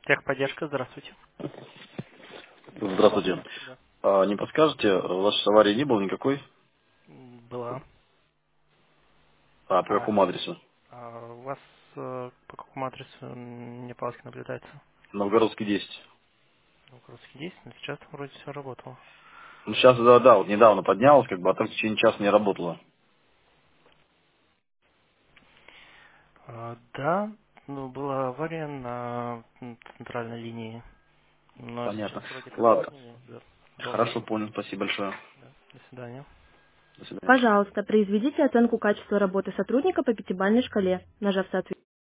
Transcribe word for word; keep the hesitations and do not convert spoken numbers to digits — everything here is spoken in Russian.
Техподдержка, здравствуйте. Здравствуйте. Да. А, не подскажете, у вас аварии не было никакой? М, Была. А по А, какому адресу? а у вас э, по какому адресу м, неполадки наблюдается? Новгородский десять. Новгородский десять, но сейчас там вроде все работало. Ну сейчас, да, да, вот недавно поднялось, как бы, а так в течение часа не работало. А, да, ну, была авария на м, центральной линии, но Понятно. сейчас вроде как Ладно. не да, должен Хорошо, работать. понял. Спасибо большое. Да. До свидания. До свидания. Пожалуйста, произведите оценку качества работы сотрудника по пятибалльной шкале, нажав соответствующий